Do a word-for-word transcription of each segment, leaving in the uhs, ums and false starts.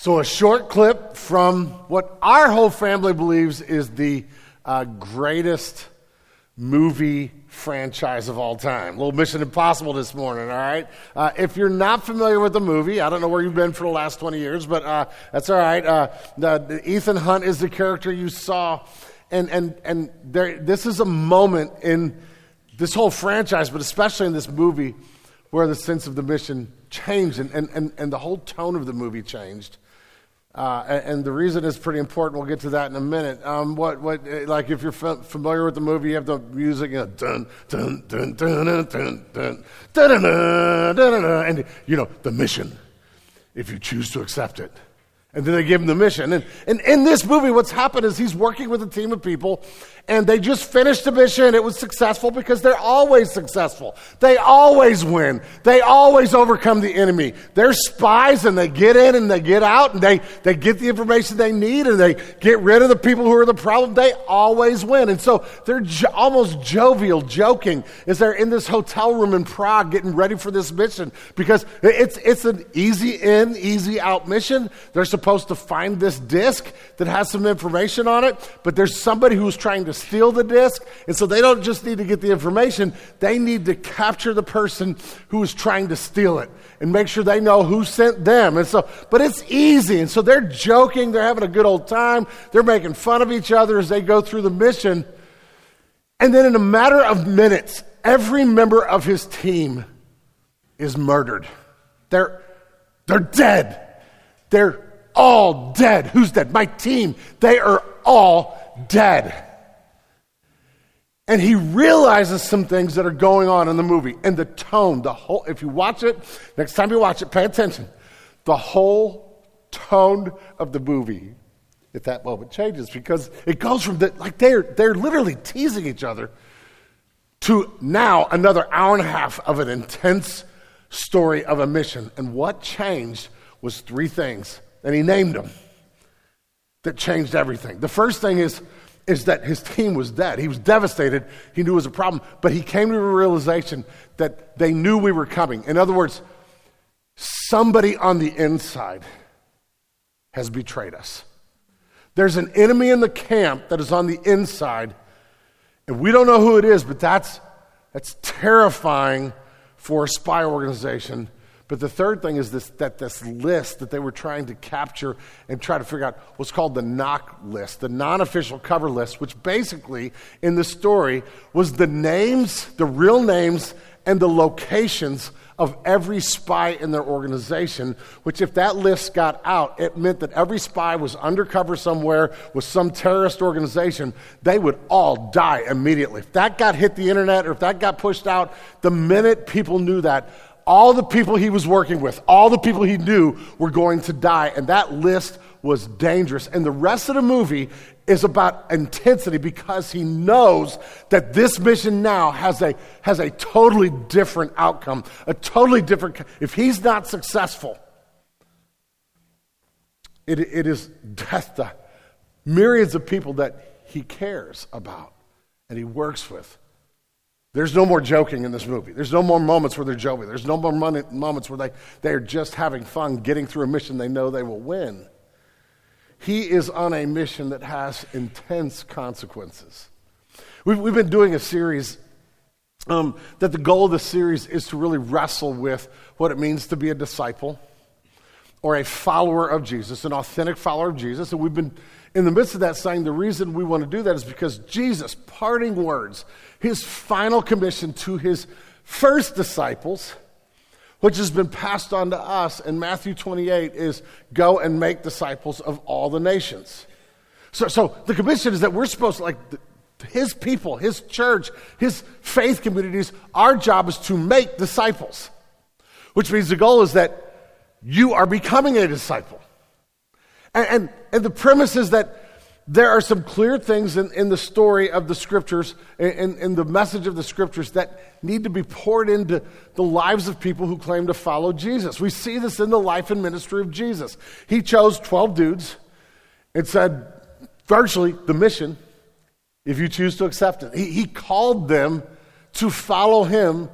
So a short clip from what our whole family believes is the uh, greatest movie franchise of all time. A little Mission Impossible this morning, all right? Uh, if you're not familiar with the movie, I don't know where you've been for the last twenty years, but uh, that's all right. Uh, the, the Ethan Hunt is the character you saw, and and and there. This is a moment in this whole franchise, but especially in this movie, where the sense of the mission changed, and and and, and the whole tone of the movie changed. Uh, and, and the reason is pretty important. We'll get to that in a minute. Um, what, what, like if you're f- familiar with the movie, you have the music, you know, dun dun dun dun dun dun dun dun dun dun, and you know the mission. If you choose to accept it, and then they give him the mission. And, and in this movie, what's happened is he's working with a team of people, and they just finished the mission. It was successful because they're always successful. They always win. They always overcome the enemy. They're spies, and they get in and they get out, and they, they get the information they need, and they get rid of the people who are the problem. They always win. And so they're jo- almost jovial, joking, as they're in this hotel room in Prague getting ready for this mission, because it's, it's an easy in, easy out mission. They're supposed to find this disc that has some information on it, but there's somebody who's trying to steal the disc, and so they don't just need to get the information, they need to capture the person who is trying to steal it and make sure they know who sent them. And so, but it's easy, and so they're joking, they're having a good old time, they're making fun of each other as they go through the mission, and then in a matter of minutes, every member of his team is murdered. They're, they're dead. They're all dead. Who's dead? My team. They are all dead. And he realizes some things that are going on in the movie. And the tone, the whole, if you watch it, next time you watch it, pay attention. The whole tone of the movie at that moment changes, because it goes from, the, like they're, they're literally teasing each other, to now another hour and a half of an intense story of a mission. And what changed was three things, and he named them, that changed everything. The first thing is, is that his team was dead. He was devastated. He knew it was a problem, but he came to a realization that they knew we were coming. In other words, somebody on the inside has betrayed us. There's an enemy in the camp that is on the inside, and we don't know who it is, but that's that's terrifying for a spy organization. But the third thing is this, that this list that they were trying to capture and try to figure out was called the knock list, the non-official cover list, which basically in the story was the names, the real names, and the locations of every spy in their organization, which if that list got out, it meant that every spy was undercover somewhere with some terrorist organization. They would all die immediately. If that got hit the internet or if that got pushed out, the minute people knew that, all the people he was working with, all the people he knew were going to die, and that list was dangerous. And the rest of the movie is about intensity, because he knows that this mission now has a has a totally different outcome, a totally different. If he's not successful, it it is death to myriads of people that he cares about and he works with. There's no more joking in this movie. There's no more moments where they're joking. There's no more mon- moments where they, they're just having fun getting through a mission they know they will win. He is on a mission that has intense consequences. We've, we've been doing a series um, that the goal of the series is to really wrestle with what it means to be a disciple or a follower of Jesus, an authentic follower of Jesus. And we've been in the midst of that saying the reason we want to do that is because Jesus' parting words, his final commission to his first disciples, which has been passed on to us in Matthew twenty-eight, is go and make disciples of all the nations. So, so the commission is that we're supposed to, like the, his people, his church, his faith communities, our job is to make disciples, which means the goal is that you are becoming a disciple. And, and, and the premise is that there are some clear things in, in the story of the scriptures, in, in the message of the scriptures, that need to be poured into the lives of people who claim to follow Jesus. We see this in the life and ministry of Jesus. He chose twelve dudes and said, virtually, the mission, if you choose to accept it. He, he called them to follow him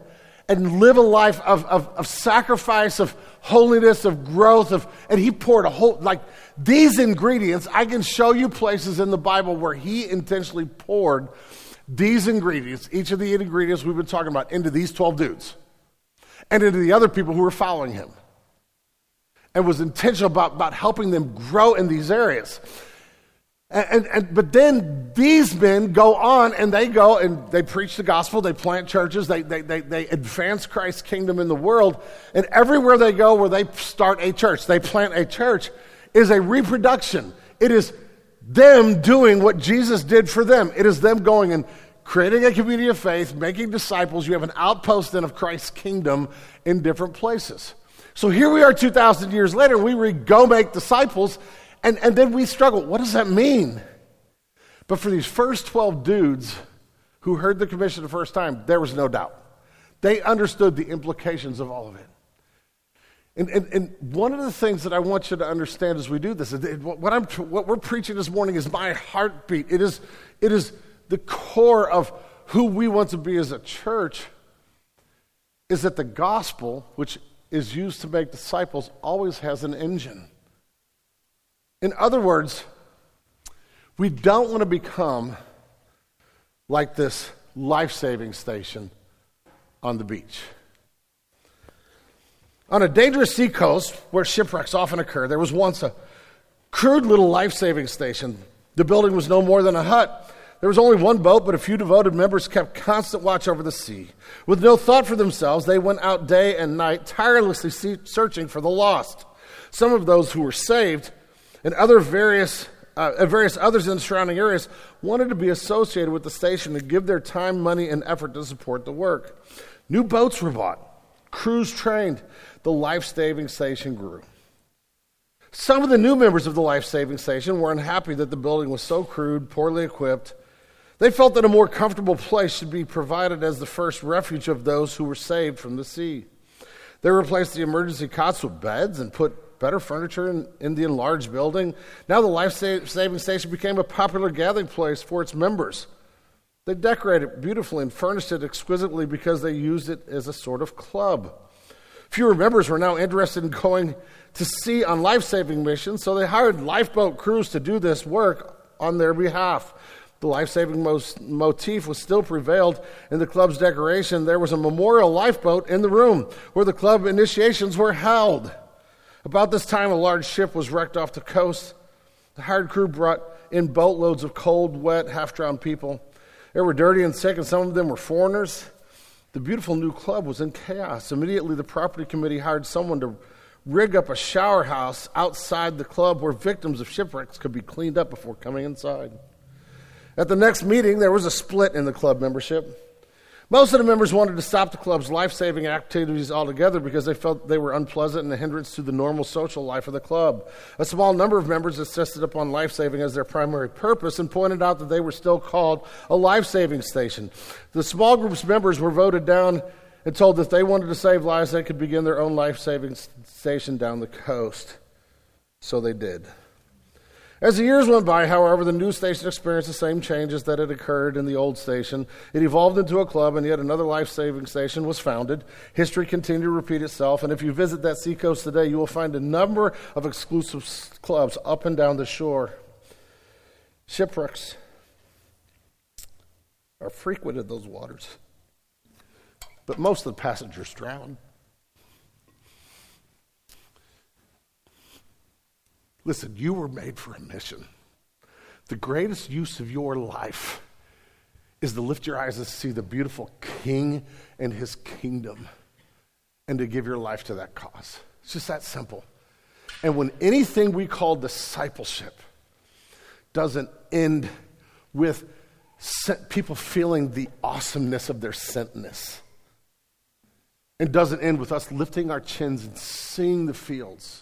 and live a life of, of, of sacrifice, of holiness, of growth, of, and he poured a whole, like these ingredients, I can show you places in the Bible where he intentionally poured these ingredients, each of the ingredients we've been talking about, into these twelve dudes and into the other people who were following him, and was intentional about, about helping them grow in these areas. And, and, and but then these men go on and they go and they preach the gospel, they plant churches, they, they, they, they advance Christ's kingdom in the world, and everywhere they go where they start a church, they plant a church, is a reproduction. It is them doing what Jesus did for them. It is them going and creating a community of faith, making disciples. You have an outpost then of Christ's kingdom in different places. So here we are two thousand years later, we read, go make disciples, and, and then we struggle. What does that mean? But for these first twelve dudes who heard the commission the first time, there was no doubt. They understood the implications of all of it. And, and, and one of the things that I want you to understand as we do this, is what, I'm, what we're preaching this morning is my heartbeat. It is, it is the core of who we want to be as a church, is that the gospel, which is used to make disciples, always has an engine. In other words, we don't want to become like this life-saving station on the beach. On a dangerous seacoast where shipwrecks often occur, there was once a crude little life-saving station. The building was no more than a hut. There was only one boat, but a few devoted members kept constant watch over the sea. With no thought for themselves, they went out day and night, tirelessly searching for the lost. Some of those who were saved and other various uh, various others in the surrounding areas wanted to be associated with the station and give their time, money, and effort to support the work. New boats were bought, crews trained. The life-saving station grew. Some of the new members of the life-saving station were unhappy that the building was so crude, poorly equipped. They felt that a more comfortable place should be provided as the first refuge of those who were saved from the sea. They replaced the emergency cots with beds and put better furniture in, in the enlarged building. Now the life-saving station became a popular gathering place for its members. They decorated it beautifully and furnished it exquisitely because they used it as a sort of club. Fewer members were now interested in going to sea on life-saving missions, so they hired lifeboat crews to do this work on their behalf. The life-saving motif was still prevailed in the club's decoration. There was a memorial lifeboat in the room where the club initiations were held. About this time, a large ship was wrecked off the coast. The hired crew brought in boatloads of cold, wet, half-drowned people. They were dirty and sick, and some of them were foreigners. The beautiful new club was in chaos. Immediately, the property committee hired someone to rig up a shower house outside the club where victims of shipwrecks could be cleaned up before coming inside. At the next meeting, there was a split in the club membership. Most of the members wanted to stop the club's life-saving activities altogether because they felt they were unpleasant and a hindrance to the normal social life of the club. A small number of members insisted upon life-saving as their primary purpose and pointed out that they were still called a life-saving station. The small group's members were voted down and told that if they wanted to save lives, they could begin their own life-saving station down the coast. So they did. As the years went by, however, the new station experienced the same changes that had occurred in the old station. It evolved into a club, and yet another life-saving station was founded. History continued to repeat itself, and if you visit that seacoast today, you will find a number of exclusive clubs up and down the shore. Shipwrecks are frequent in those waters, but most of the passengers drown. Listen, you were made for a mission. The greatest use of your life is to lift your eyes and see the beautiful King and his kingdom and to give your life to that cause. It's just that simple. And when anything we call discipleship doesn't end with people feeling the awesomeness of their sentness, and doesn't end with us lifting our chins and seeing the fields,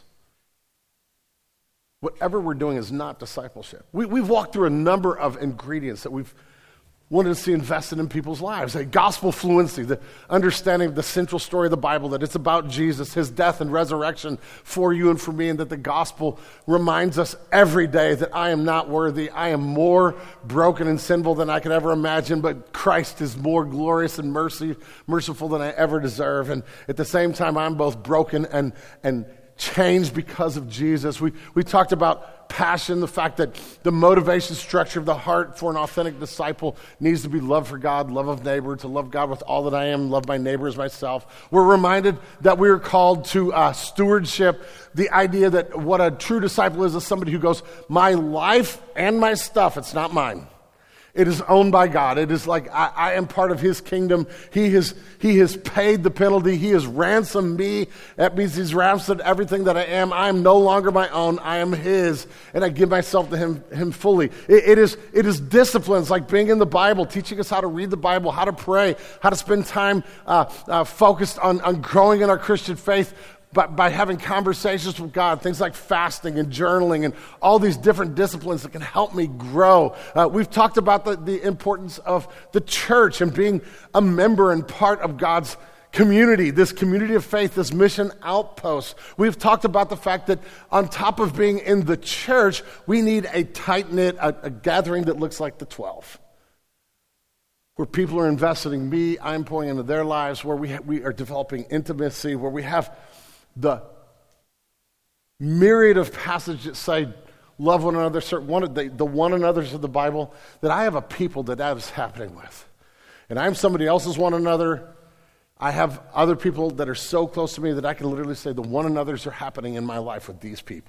whatever we're doing is not discipleship. We, we've walked through a number of ingredients that we've wanted to see invested in people's lives. A gospel fluency, the understanding of the central story of the Bible, that it's about Jesus, his death and resurrection for you and for me, and that the gospel reminds us every day that I am not worthy. I am more broken and sinful than I could ever imagine, but Christ is more glorious and mercy, merciful than I ever deserve. And at the same time, I'm both broken and, and changed because of Jesus. We, we talked about passion, the fact that the motivation structure of the heart for an authentic disciple needs to be love for God, love of neighbor, to love God with all that I am, love my neighbor as myself. We're reminded that we are called to uh, stewardship, the idea that what a true disciple is is somebody who goes, my life and my stuff, it's not mine. It is owned by God. It is like I, I am part of his kingdom. He has, he has paid the penalty. He has ransomed me. That means he's ransomed everything that I am. I am no longer my own. I am his. And I give myself to him, him fully. It, it is, it is disciplines like being in the Bible, teaching us how to read the Bible, how to pray, how to spend time uh, uh, focused on, on growing in our Christian faith. But by having conversations with God, things like fasting and journaling and all these different disciplines that can help me grow. Uh, we've talked about the, the importance of the church and being a member and part of God's community, this community of faith, this mission outpost. We've talked about the fact that on top of being in the church, we need a tight-knit, a, a gathering that looks like the twelve. Where people are investing in me, I'm pouring into their lives, where we, ha- we are developing intimacy, where we have the myriad of passages that say, love one another, one of the, the one another's of the Bible, that I have a people that that is happening with. And I'm somebody else's one another. I have other people that are so close to me that I can literally say the one another's are happening in my life with these people.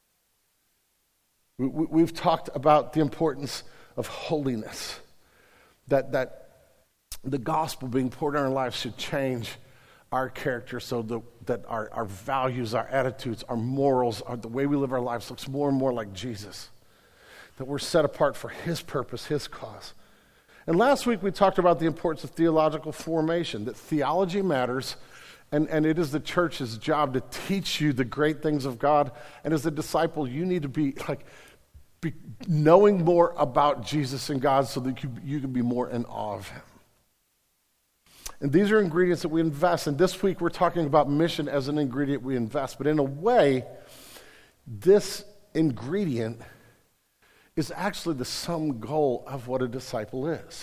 We, we, we've talked about the importance of holiness, that, that the gospel being poured in our lives should change our character so the, that our, our values, our attitudes, our morals, our, the way we live our lives looks more and more like Jesus. That we're set apart for his purpose, his cause. And last week we talked about the importance of theological formation, that theology matters, and, and it is the church's job to teach you the great things of God. And as a disciple, you need to be like be knowing more about Jesus and God so that you, you can be more in awe of him. And these are ingredients that we invest. And this week we're talking about mission as an ingredient we invest. But in a way, this ingredient is actually the sum goal of what a disciple is.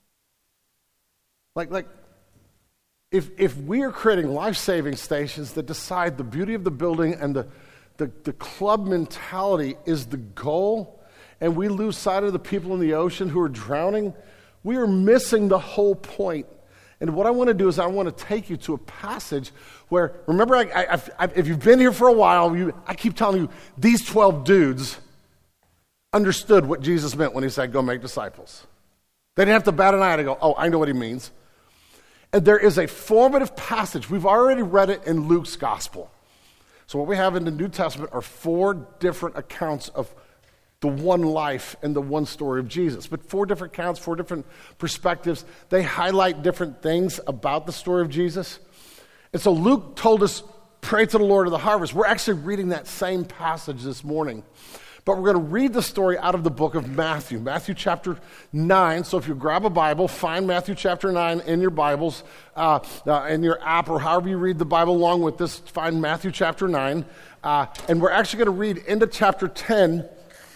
Like, like if if we are creating life-saving stations that decide the beauty of the building and the, the, the club mentality is the goal, and we lose sight of the people in the ocean who are drowning, we are missing the whole point. And what I want to do is I want to take you to a passage where, remember, I, I, I, if you've been here for a while, you, I keep telling you, these twelve dudes understood what Jesus meant when he said, go make disciples. They didn't have to bat an eye to go, oh, I know what he means. And there is a formative passage. We've already read it in Luke's gospel. So what we have in the New Testament are four different accounts of the one life and the one story of Jesus. But four different accounts, four different perspectives. They highlight different things about the story of Jesus. And so Luke told us, pray to the Lord of the harvest. We're actually reading that same passage this morning. But we're going to read the story out of the book of Matthew, Matthew chapter nine. So if you grab a Bible, find Matthew chapter nine in your Bibles, uh, uh, in your app, or however you read the Bible along with this, find Matthew chapter nine. Uh, and we're actually going to read into chapter ten,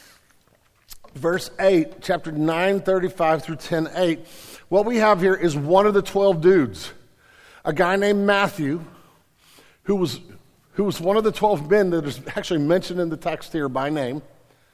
verse eight, chapter nine thirty-five through ten eight. What we have here is one of the twelve dudes, a guy named Matthew, who was, who was one of the twelve men that is actually mentioned in the text here by name,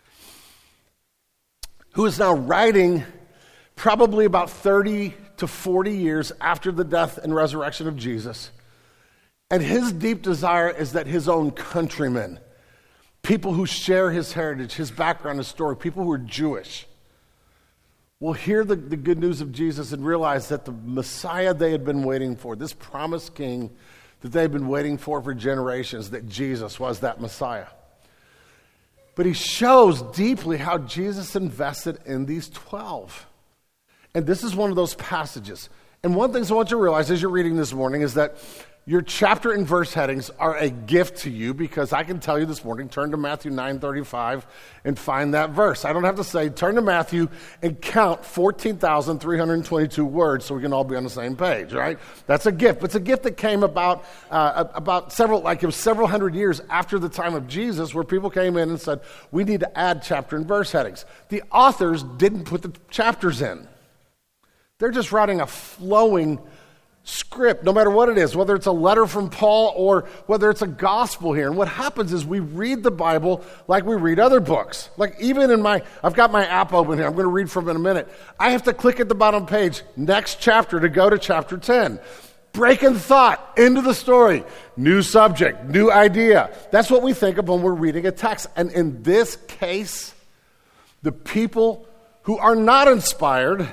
who is now writing probably about thirty to forty years after the death and resurrection of Jesus. And his deep desire is that his own countrymen, people who share his heritage, his background, his story, people who are Jewish, will hear the, the good news of Jesus and realize that the Messiah they had been waiting for, this promised king that they had been waiting for for generations, that Jesus was that Messiah. But he shows deeply how Jesus invested in these twelve. And this is one of those passages. And one of the things I want you to realize as you're reading this morning is that your chapter and verse headings are a gift to you because I can tell you this morning, turn to Matthew nine thirty-five and find that verse. I don't have to say, turn to Matthew and count fourteen thousand three hundred twenty-two words so we can all be on the same page, right? That's a gift. It's a gift that came about uh, about several, like it was several hundred years after the time of Jesus where people came in and said, we need to add chapter and verse headings. The authors didn't put the chapters in. They're just writing a flowing script, no matter what it is, whether it's a letter from Paul or whether it's a gospel here. And what happens is we read the Bible like we read other books. Like even in my, I've got my app open here. I'm going to read from it in a minute. I have to click at the bottom page, next chapter, to go to chapter ten. Breaking thought into the story. New subject, new idea. That's what we think of when we're reading a text. And in this case, the people who are not inspired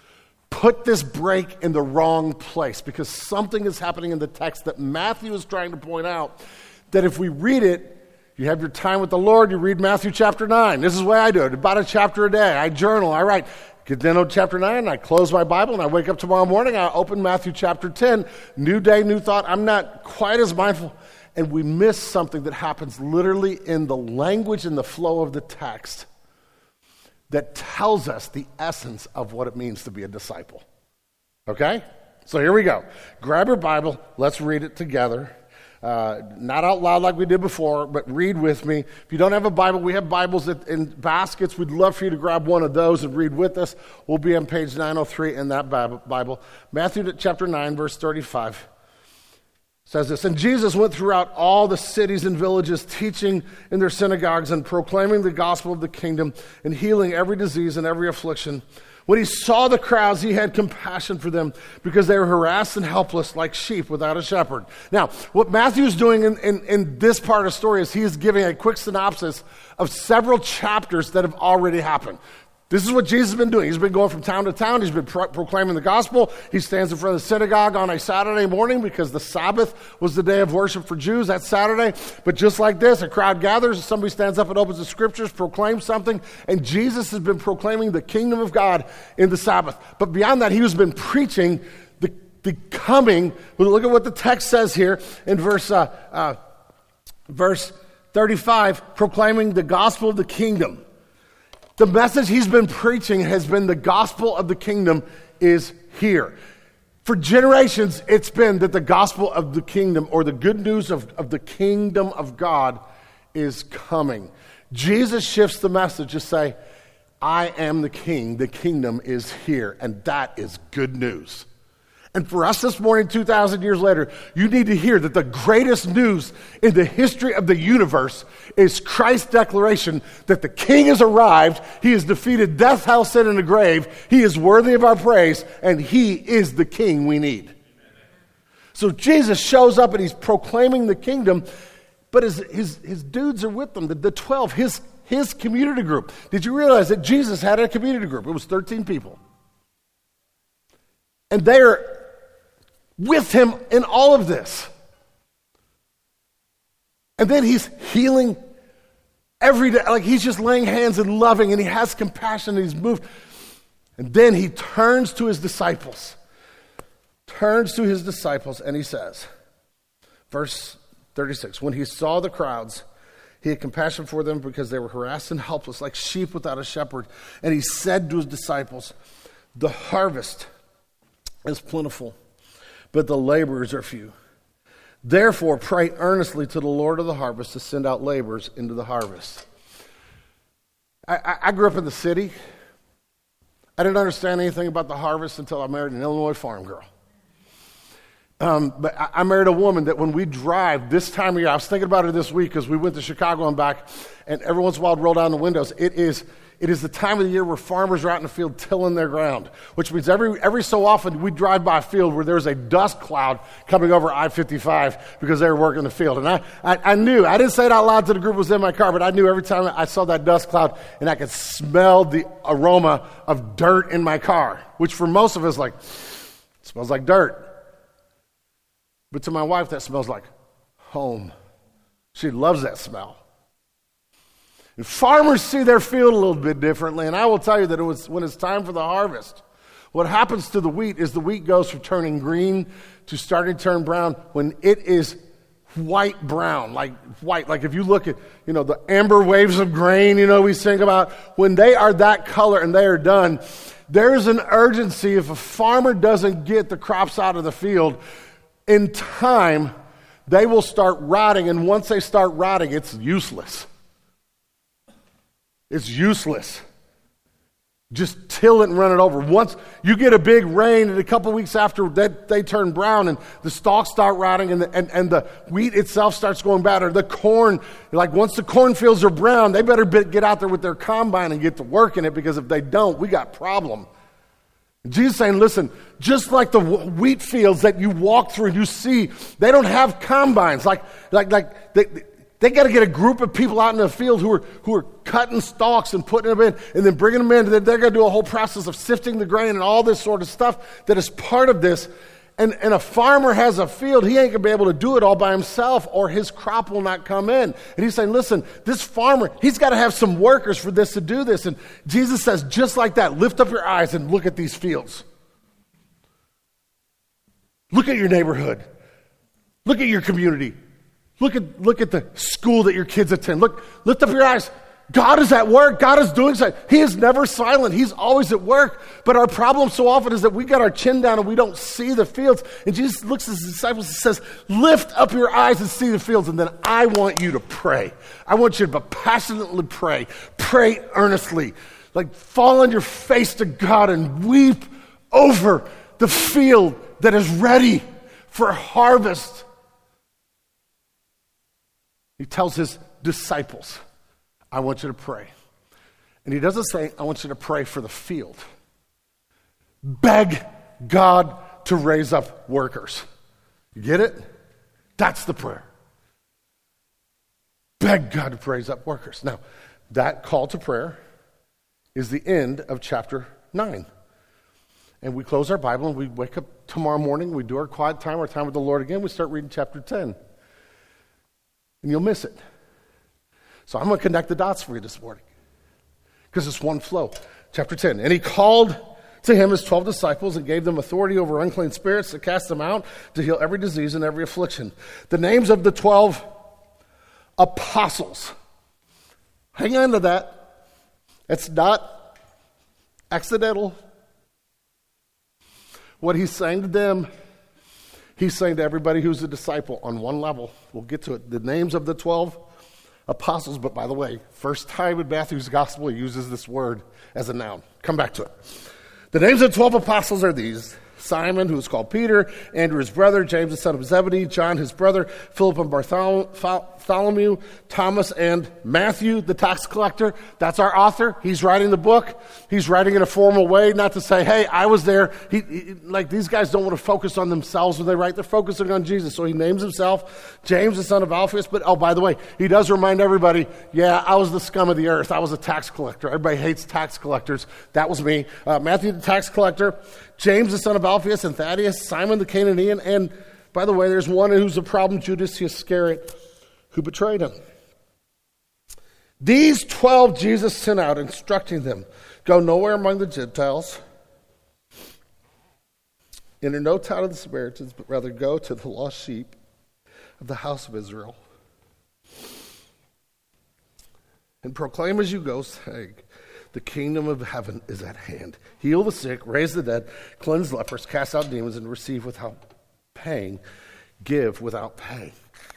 put this break in the wrong place because something is happening in the text that Matthew is trying to point out, that if we read it, you have your time with the Lord, you read Matthew chapter nine. This is the way I do it, about a chapter a day. I journal, I write, get down to chapter nine, I close my Bible, and I wake up tomorrow morning, I open Matthew chapter ten, new day, new thought. I'm not quite as mindful, and we miss something that happens literally in the language and the flow of the text that tells us the essence of what it means to be a disciple. Okay? So here we go. Grab your Bible. Let's read it together. Uh, not out loud like we did before, but read with me. If you don't have a Bible, we have Bibles in baskets. We'd love for you to grab one of those and read with us. We'll be on page nine oh three in that Bible. Matthew chapter nine, verse thirty-five. Says this, and Jesus went throughout all the cities and villages, teaching in their synagogues and proclaiming the gospel of the kingdom and healing every disease and every affliction. When he saw the crowds, he had compassion for them because they were harassed and helpless like sheep without a shepherd. Now, what Matthew is doing in, in, in this part of the story is he is giving a quick synopsis of several chapters that have already happened. This is what Jesus has been doing. He's been going from town to town. He's been pro- proclaiming the gospel. He stands in front of the synagogue on a Saturday morning because the Sabbath was the day of worship for Jews. That's Saturday. But just like this, a crowd gathers. Somebody stands up and opens the scriptures, proclaims something. And Jesus has been proclaiming the kingdom of God in the Sabbath. But beyond that, he has been preaching the, the coming. Look at what the text says here in verse, uh, uh, verse thirty-five, proclaiming the gospel of the kingdom. The message he's been preaching has been the gospel of the kingdom is here. For generations, it's been that the gospel of the kingdom or the good news of, of the kingdom of God is coming. Jesus shifts the message to say, I am the king, the kingdom is here, and that is good news. And for us this morning, two thousand years later, you need to hear that the greatest news in the history of the universe is Christ's declaration that the King has arrived, he has defeated death, hell, sin, and the grave, he is worthy of our praise, and he is the King we need. So Jesus shows up and he's proclaiming the kingdom, but his, his, his dudes are with them, the, the twelve, his, his community group. Did you realize that Jesus had a community group? It was thirteen people. And they are with him in all of this. And then he's healing every day. Like he's just laying hands and loving, and he has compassion, and he's moved. And then he turns to his disciples. Turns to his disciples, and he says, verse thirty-six, when he saw the crowds, he had compassion for them because they were harassed and helpless, like sheep without a shepherd. And he said to his disciples, the harvest is plentiful, but the laborers are few. Therefore, pray earnestly to the Lord of the harvest to send out laborers into the harvest. I, I, I grew up in the city. I didn't understand anything about the harvest until I married an Illinois farm girl. Um, but I, I married a woman that when we drive this time of year, I was thinking about it this week because we went to Chicago and back, and every once in a while I'd roll down the windows. It is It is the time of the year where farmers are out in the field tilling their ground, which means every every so often we drive by a field where there's a dust cloud coming over I fifty-five because they were working the field. And I, I, I knew, I didn't say it out loud to the group who was in my car, but I knew every time I saw that dust cloud and I could smell the aroma of dirt in my car, which for most of us, like, it smells like dirt. But to my wife, that smells like home. She loves that smell. And farmers see their field a little bit differently, and I will tell you that it was when it's time for the harvest, What happens to the wheat is the wheat goes from turning green to starting to turn brown when it is white brown, like white. Like if you look at, you know, the amber waves of grain, you know, we sing about, when they are that color and they are done, there's an urgency. If a farmer doesn't get the crops out of the field in time, they will start rotting, and once they start rotting, it's useless. It's useless. Just till it and run it over. Once you get a big rain, and a couple weeks after that, they turn brown, and the stalks start rotting, and the, and, and the wheat itself starts going bad. Or the corn, like once the cornfields are brown, they better get out there with their combine and get to work in it, because if they don't, we got a problem. Jesus is saying, listen, just like the wheat fields that you walk through, you see, they don't have combines. Like, like, like they, they got to get a group of people out in the field who are who are cutting stalks and putting them in, and then bringing them in. They're, they're going to do a whole process of sifting the grain and all this sort of stuff that is part of this. And, and a farmer has a field, he ain't going to be able to do it all by himself, or his crop will not come in. And he's saying, listen, this farmer, he's got to have some workers for this to do this. And Jesus says, just like that, lift up your eyes and look at these fields. Look at your neighborhood. Look at your community. Look at, look at the school that your kids attend. Look, lift up your eyes. God is at work. God is doing something. He is never silent. He's always at work. But our problem so often is that we got our chin down and we don't see the fields. And Jesus looks at his disciples and says, lift up your eyes and see the fields. And then I want you to pray. I want you to passionately pray. Pray earnestly. Like fall on your face to God and weep over the field that is ready for harvest. He tells his disciples, I want you to pray. And he doesn't say, I want you to pray for the field. Beg God to raise up workers. You get it? That's the prayer. Beg God to raise up workers. Now, that call to prayer is the end of chapter nine. And we close our Bible and we wake up tomorrow morning, we do our quiet time, our time with the Lord again, we start reading chapter ten. And you'll miss it. So I'm going to connect the dots for you this morning, because it's one flow. Chapter ten. And he called to him his twelve disciples and gave them authority over unclean spirits to cast them out, to heal every disease and every affliction. The names of the twelve apostles. Hang on to that. It's not accidental. What he's saying to them, he's saying to everybody who's a disciple on one level. We'll get to it. The names of the twelve apostles, but by the way, first time in Matthew's gospel he uses this word as a noun. Come back to it. The names of the twelve apostles are these: Simon, who is called Peter, Andrew his brother, James the son of Zebedee, John his brother, Philip and Bartholomew, Thomas and Matthew the tax collector. That's our author. He's writing the book. He's writing in a formal way, not to say, hey, I was there. He, he, like these guys don't want to focus on themselves when they write. They're focusing on Jesus. So he names himself James the son of Alphaeus. But oh, by the way, he does remind everybody, yeah, I was the scum of the earth. I was a tax collector. Everybody hates tax collectors. That was me. Uh, Matthew the tax collector, James the son of Alphaeus and Thaddeus, Simon the Canaanian, and by the way, there's one who's a problem, Judas Iscariot, who betrayed him. These twelve Jesus sent out, instructing them, go nowhere among the Gentiles, enter no town of the Samaritans, but rather go to the lost sheep of the house of Israel, and proclaim as you go, saying, the kingdom of heaven is at hand. Heal the sick, raise the dead, cleanse lepers, cast out demons, and receive without paying, give without pay.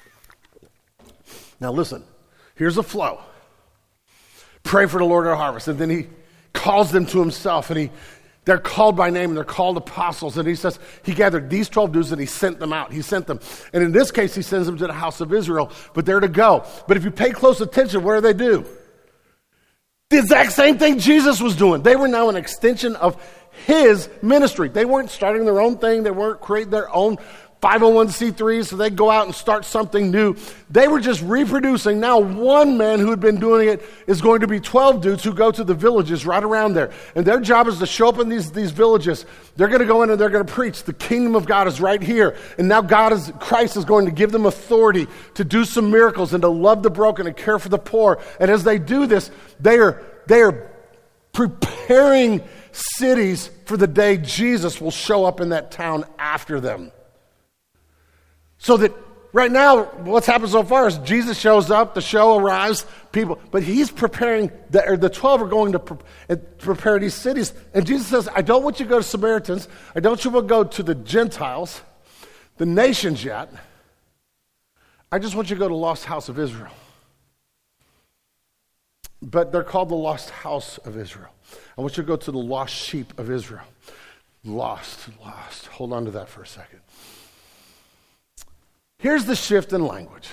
Now listen, here's a flow. Pray for the Lord of the harvest. And then he calls them to himself, and he they're called by name, and they're called apostles. And he says he gathered these twelve dudes and he sent them out. He sent them. And in this case, he sends them to the house of Israel, but they're to go. But if you pay close attention, what do they do? The exact same thing Jesus was doing. They were now an extension of his ministry. They weren't starting their own thing. They weren't creating their own five oh one c threes so they'd go out and start something new. They were just reproducing. Now one man who had been doing it is going to be twelve dudes who go to the villages right around there. And their job is to show up in these, these villages. They're going to go in and they're going to preach. The kingdom of God is right here. And now God is, Christ is going to give them authority to do some miracles and to love the broken and care for the poor. And as they do this, they are, they are preparing cities for the day Jesus will show up in that town after them. So that right now, what's happened so far is Jesus shows up, the show arrives, people, but he's preparing, the, or the twelve are going to pre- prepare these cities. And Jesus says, I don't want you to go to Samaritans. I don't want you to go to the Gentiles, the nations yet. I just want you to go to the lost house of Israel. But they're called the lost house of Israel. I want you to go to the lost sheep of Israel. Lost, lost. Hold on to that for a second. Here's the shift in language.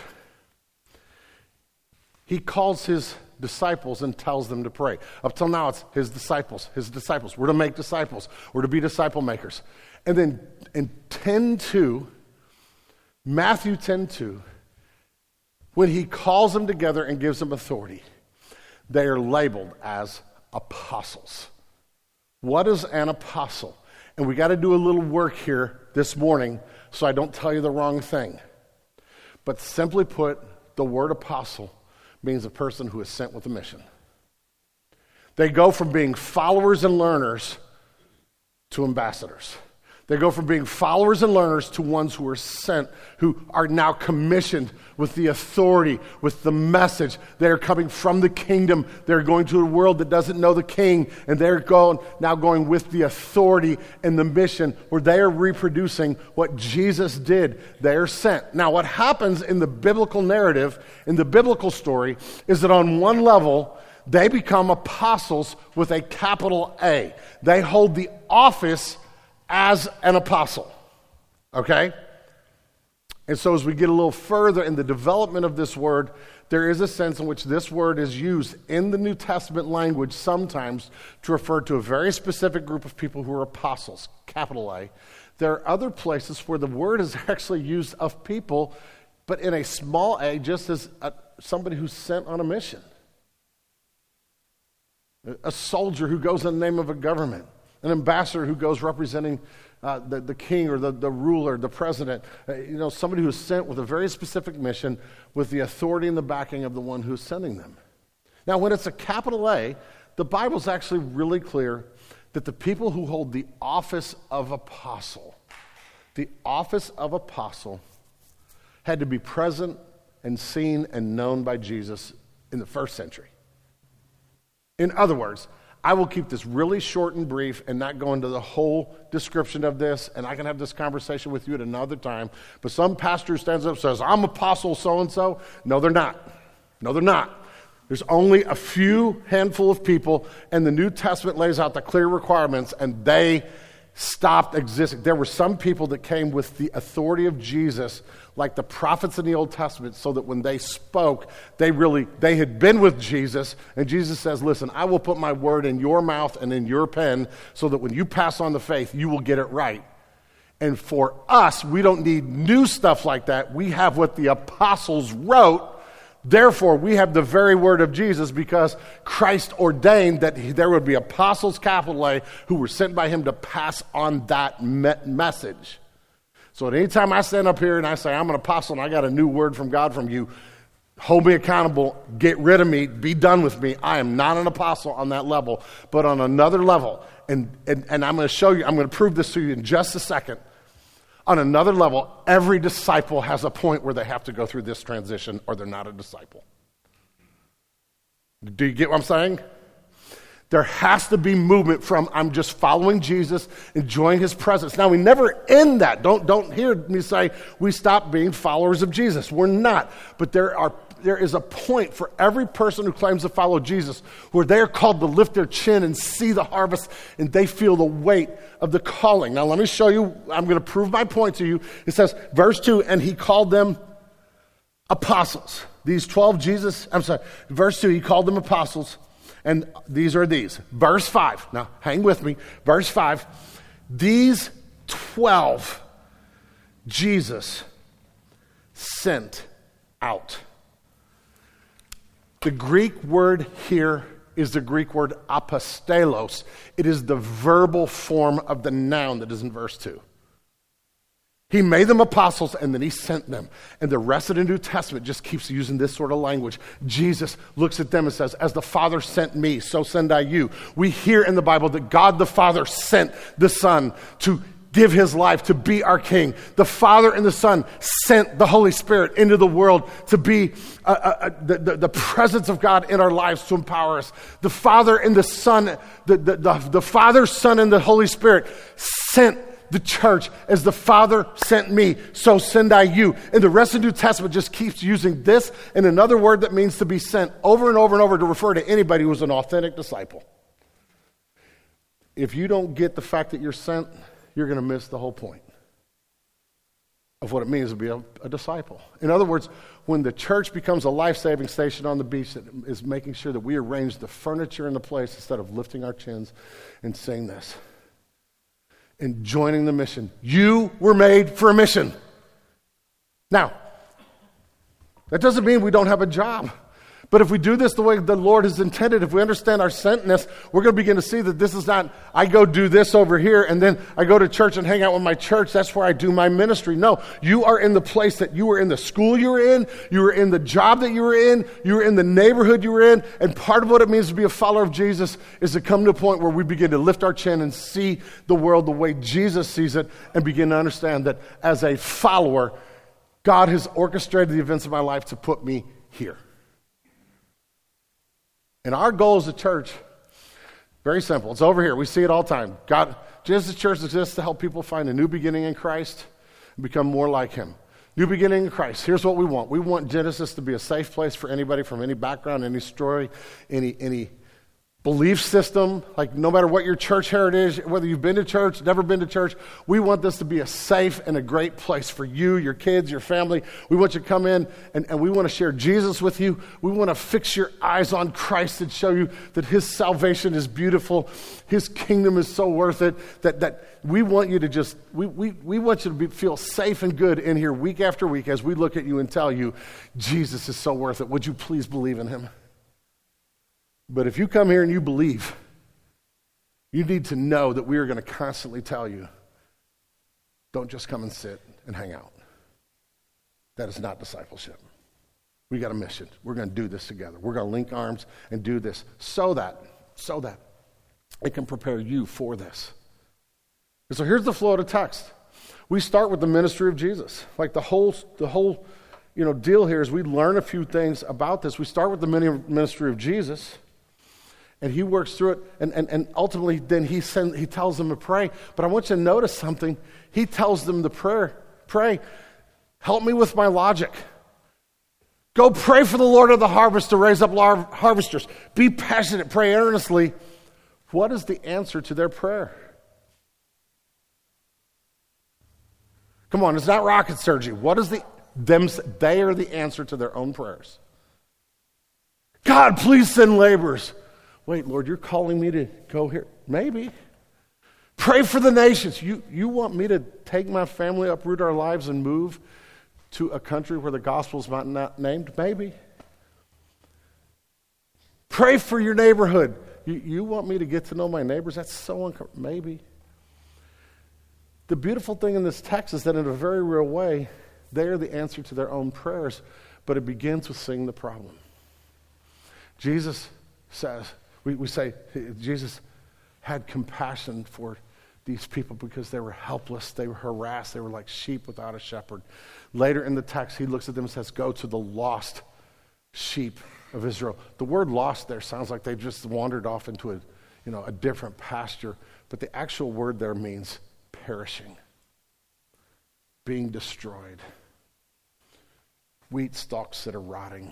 He calls his disciples and tells them to pray. Up till now, it's his disciples, his disciples. We're to make disciples. We're to be disciple makers. And then in ten two, Matthew ten two, when he calls them together and gives them authority, they are labeled as apostles. What is an apostle? And we got to do a little work here this morning so I don't tell you the wrong thing. But simply put, the word apostle means a person who is sent with a mission. They go from being followers and learners to ambassadors. They go from being followers and learners to ones who are sent, who are now commissioned with the authority, with the message. They're coming from the kingdom. They're going to a world that doesn't know the king, and they're going now going with the authority and the mission where they are reproducing what Jesus did. They are sent. Now, what happens in the biblical narrative, in the biblical story, is that on one level, they become apostles with a capital A. They hold the office as an apostle, okay? And so as we get a little further in the development of this word, there is a sense in which this word is used in the New Testament language sometimes to refer to a very specific group of people who are apostles, capital A. There are other places where the word is actually used of people, but in a small a, just as a, somebody who's sent on a mission. A soldier who goes in the name of a government. An ambassador who goes representing uh, the, the king or the, the ruler, the president. Uh, you know, somebody who's sent with a very specific mission with the authority and the backing of the one who's sending them. Now, when it's a capital A, the Bible's actually really clear that the people who hold the office of apostle, the office of apostle, had to be present and seen and known by Jesus in the first century. In other words, I will keep this really short and brief and not go into the whole description of this, and I can have this conversation with you at another time. But some pastor stands up and says, I'm apostle so-and-so. No, they're not. No, they're not. There's only a few handful of people, and the New Testament lays out the clear requirements, and they stopped existing. There were some people that came with the authority of Jesus, like the prophets in the Old Testament, so that when they spoke, they really, they had been with Jesus, and Jesus says, listen, I will put my word in your mouth and in your pen, so that when you pass on the faith, you will get it right. And for us, we don't need new stuff like that. We have what the apostles wrote. Therefore, we have the very word of Jesus because Christ ordained that there would be apostles, capital A, who were sent by him to pass on that me- message. So at any time I stand up here and I say, I'm an apostle and I got a new word from God from you, hold me accountable, get rid of me, be done with me. I am not an apostle on that level, but on another level. And, and, and I'm going to show you, I'm going to prove this to you in just a second. On another level, every disciple has a point where they have to go through this transition or they're not a disciple. Do you get what I'm saying? There has to be movement from I'm just following Jesus, enjoying his presence. Now, we never end that. Don't, don't hear me say we stop being followers of Jesus. We're not. But there are there is a point for every person who claims to follow Jesus where they are called to lift their chin and see the harvest and they feel the weight of the calling. Now, let me show you. I'm going to prove my point to you. It says, verse two, and he called them apostles. These twelve Jesus, I'm sorry, verse two, he called them apostles. And these are these. Verse five. Now, hang with me. Verse five. These twelve Jesus sent out. The Greek word here is the Greek word apostelos. It is the verbal form of the noun that is in verse two. He made them apostles, and then he sent them. And the rest of the New Testament just keeps using this sort of language. Jesus looks at them and says, as the Father sent me, so send I you. We hear in the Bible that God the Father sent the Son to give his life, to be our King. The Father and the Son sent the Holy Spirit into the world to be uh, uh, the, the, the presence of God in our lives to empower us. The Father and the Son, the, the, the, the Father, Son, and the Holy Spirit sent the church as the Father sent me, so send I you. And the rest of the New Testament just keeps using this and another word that means to be sent over and over and over to refer to anybody who is an authentic disciple. If you don't get the fact that you're sent, you're going to miss the whole point of what it means to be a, a disciple. In other words, when the church becomes a life-saving station on the beach that is making sure that we arrange the furniture in the place instead of lifting our chins and saying this and joining the mission. You were made for a mission. Now, that doesn't mean we don't have a job. But if we do this the way the Lord has intended, if we understand our sentness, we're going to begin to see that this is not, I go do this over here, and then I go to church and hang out with my church. That's where I do my ministry. No, you are in the place that you were in the school you were in, you were in the job that you were in, you were in the neighborhood you were in, and part of what it means to be a follower of Jesus is to come to a point where we begin to lift our chin and see the world the way Jesus sees it and begin to understand that as a follower, God has orchestrated the events of my life to put me here. And our goal as a church, very simple. It's over here. We see it all the time. God, Jesus Church exists to help people find a new beginning in Christ and become more like him. New beginning in Christ. Here's what we want. We want Genesis to be a safe place for anybody from any background, any story, any any belief system. Like no matter what your church heritage, whether you've been to church, never been to church, we want this to be a safe and a great place for you, your kids, your family. We want you to come in and, and we want to share Jesus with you. We want to fix your eyes on Christ and show you that his salvation is beautiful. His kingdom is so worth it that, that we want you to just, we, we, we want you to be, feel safe and good in here week after week as we look at you and tell you, Jesus is so worth it. Would you please believe in him? But if you come here and you believe, you need to know that we are going to constantly tell you, don't just come and sit and hang out. That is not discipleship. We got a mission. We're going to do this together. We're going to link arms and do this so that, so that it can prepare you for this. And so here's the flow of the text. We start with the ministry of Jesus. Like the whole, the whole, you know, deal here is we learn a few things about this. We start with the ministry of Jesus. And he works through it, and, and, and ultimately then he send, he tells them to pray. But I want you to notice something. He tells them to pray. Pray. Help me with my logic. Go pray for the Lord of the harvest to raise up lar- harvesters. Be passionate. Pray earnestly. What is the answer to their prayer? Come on, it's not rocket surgery. What is the them? They are the answer to their own prayers. God, please send laborers. Wait, Lord, you're calling me to go here? Maybe. Pray for the nations. You, you want me to take my family, uproot our lives, and move to a country where the gospel's not, not named? Maybe. Pray for your neighborhood. You, you want me to get to know my neighbors? That's so uncomfortable. Maybe. The beautiful thing in this text is that in a very real way, they are the answer to their own prayers, but it begins with seeing the problem. Jesus says, We, we say Jesus had compassion for these people because they were helpless, they were harassed, they were like sheep without a shepherd. Later in the text, he looks at them and says, go to the lost sheep of Israel. The word lost there sounds like they just wandered off into a, you know, a different pasture, but the actual word there means perishing, being destroyed, wheat stalks that are rotting.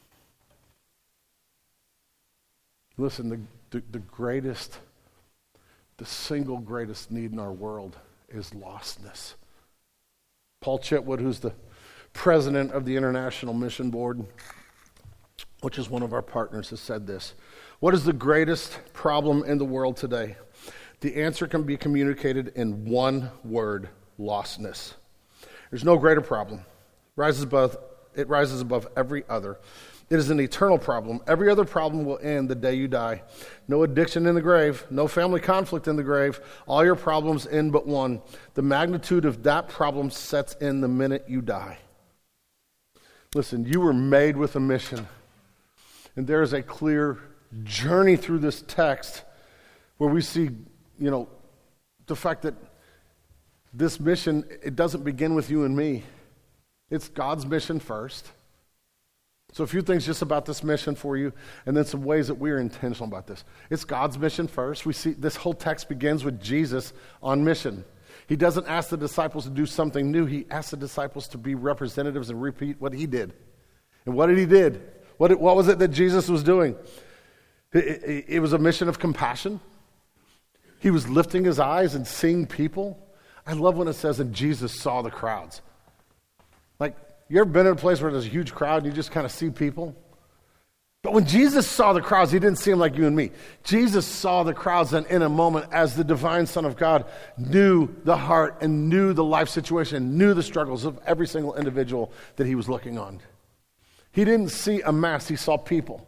Listen, the, the, the greatest, the single greatest need in our world is lostness. Paul Chitwood, who's the president of the International Mission Board, which is one of our partners, has said this. What is the greatest problem in the world today? The answer can be communicated in one word, lostness. There's no greater problem. Rises above, it rises above every other. It is an eternal problem. Every other problem will end the day you die. No addiction in the grave, no family conflict in the grave. All your problems end but one. The magnitude of that problem sets in the minute you die. Listen, you were made with a mission. And there is a clear journey through this text where we see, you know, the fact that this mission, it doesn't begin with you and me. It's God's mission first. So a few things just about this mission for you, and then some ways that we're intentional about this. It's God's mission first. We see this whole text begins with Jesus on mission. He doesn't ask the disciples to do something new. He asks the disciples to be representatives and repeat what he did. And what did he did? What, what was it that Jesus was doing? It, it, it was a mission of compassion. He was lifting his eyes and seeing people. I love when it says, and Jesus saw the crowds. Like, you ever been in a place where there's a huge crowd and you just kind of see people? But when Jesus saw the crowds, he didn't see them like you and me. Jesus saw the crowds, and in a moment, as the divine Son of God, knew the heart and knew the life situation, knew the struggles of every single individual that he was looking on. He didn't see a mass, he saw people.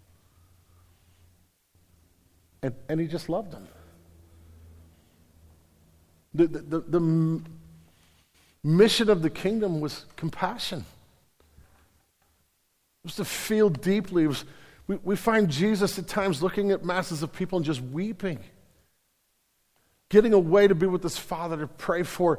And, and he just loved them. The, the, the, the mission of the kingdom was compassion. It was to feel deeply. It was, we, we find Jesus at times looking at masses of people and just weeping. Getting away to be with his Father, to pray for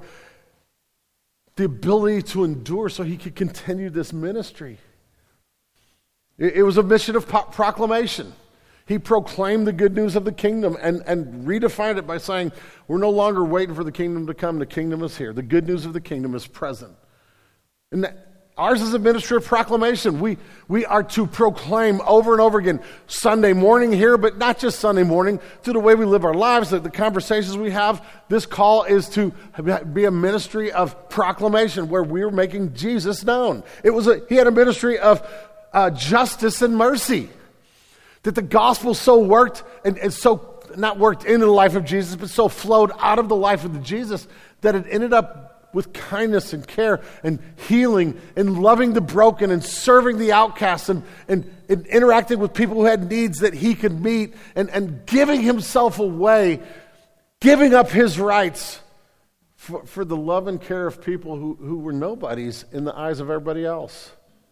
the ability to endure so he could continue this ministry. It, it was a mission of po- proclamation. He proclaimed the good news of the kingdom and, and redefined it by saying, we're no longer waiting for the kingdom to come. The kingdom is here. The good news of the kingdom is present. And that, ours is a ministry of proclamation. We, we are to proclaim over and over again, Sunday morning here, but not just Sunday morning, through the way we live our lives, the, the conversations we have. This call is to be a ministry of proclamation where we're making Jesus known. It was a, he had a ministry of uh, justice and mercy. That the gospel so worked and, and so not worked into the life of Jesus, but so flowed out of the life of the Jesus that it ended up with kindness and care and healing and loving the broken and serving the outcasts and, and, and interacting with people who had needs that he could meet and, and giving himself away, giving up his rights for, for the love and care of people who, who were nobodies in the eyes of everybody else.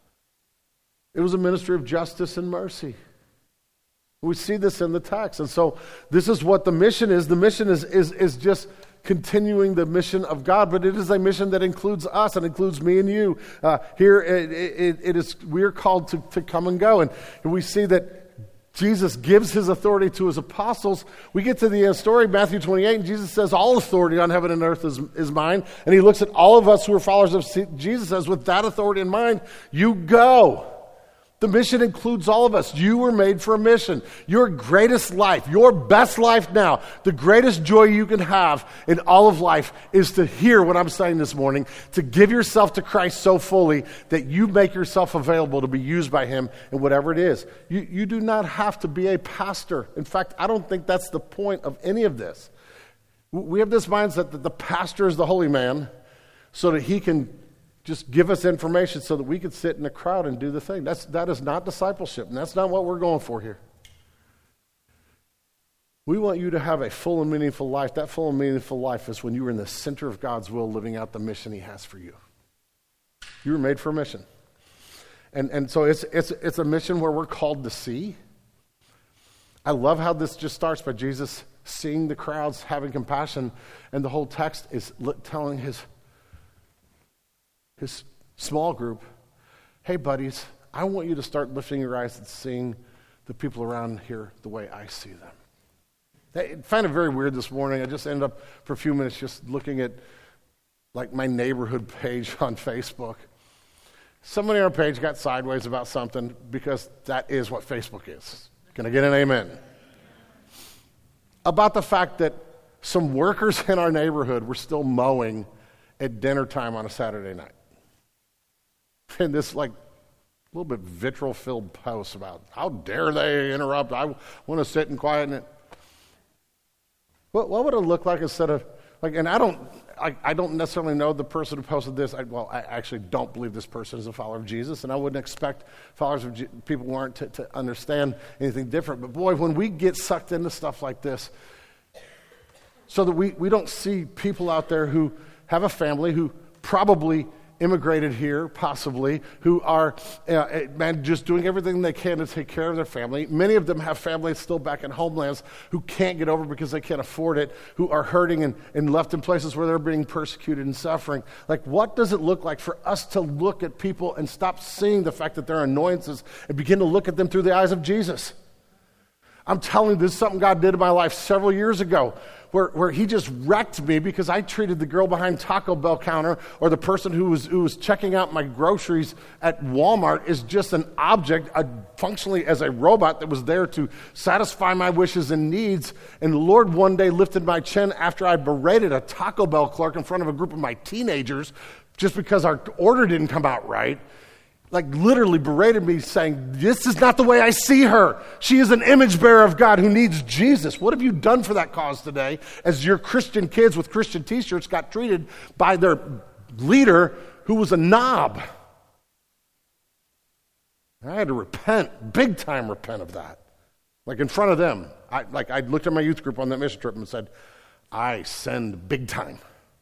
It was a ministry of justice and mercy. We see this in the text. And so this is what the mission is. The mission is, is, is just continuing the mission of God, but it is a mission that includes us and includes me and you. Uh, here it, it, it is, we are called to, to come and go. And, and we see that Jesus gives his authority to his apostles. We get to the story, Matthew twenty-eight, and Jesus says, all authority on heaven and earth is, is mine. And he looks at all of us who are followers of Jesus, says, with that authority in mind, you go. The mission includes all of us. You were made for a mission. Your greatest life, your best life now, the greatest joy you can have in all of life is to hear what I'm saying this morning, to give yourself to Christ so fully that you make yourself available to be used by him in whatever it is. You, you do not have to be a pastor. In fact, I don't think that's the point of any of this. We have this mindset that the pastor is the holy man so that he can just give us information so that we could sit in a crowd and do the thing. That's, that is not discipleship, and that's not what we're going for here. We want you to have a full and meaningful life. That full and meaningful life is when you are in the center of God's will, living out the mission he has for you. You were made for a mission. And, and so it's, it's, it's a mission where we're called to see. I love how this just starts by Jesus seeing the crowds, having compassion, and the whole text is telling his his small group, hey buddies, I want you to start lifting your eyes and seeing the people around here the way I see them. I find it very weird this morning. I just ended up for a few minutes just looking at like my neighborhood page on Facebook. Somebody on our page got sideways about something because that is what Facebook is. Can I get an amen? About the fact that some workers in our neighborhood were still mowing at dinner time on a Saturday night. And this like a little bit vitriol-filled post about how dare they interrupt. I want to sit and quiet in it. What, what would it look like instead of like? And I don't. I, I don't necessarily know the person who posted this. I, well, I actually don't believe this person is a follower of Jesus, and I wouldn't expect followers of Je- people who aren't to, to understand anything different. But boy, when we get sucked into stuff like this, so that we, we don't see people out there who have a family, who probably immigrated here, possibly, who are uh, man, just doing everything they can to take care of their family. Many of them have families still back in homelands who can't get over because they can't afford it, who are hurting and, and left in places where they're being persecuted and suffering. Like, what does it look like for us to look at people and stop seeing the fact that they're annoyances and begin to look at them through the eyes of Jesus? I'm telling you, this is something God did in my life several years ago, where, where he just wrecked me because I treated the girl behind Taco Bell counter or the person who was, who was checking out my groceries at Walmart as just an object, a, functionally as a robot that was there to satisfy my wishes and needs. And the Lord one day lifted my chin after I berated a Taco Bell clerk in front of a group of my teenagers just because our order didn't come out right. Like literally berated me saying, this is not the way I see her. She is an image bearer of God who needs Jesus. What have you done for that cause today as your Christian kids with Christian t-shirts got treated by their leader who was a knob? I had to repent, big time repent of that. Like in front of them. I, like I looked at my youth group on that mission trip and said, I send big time.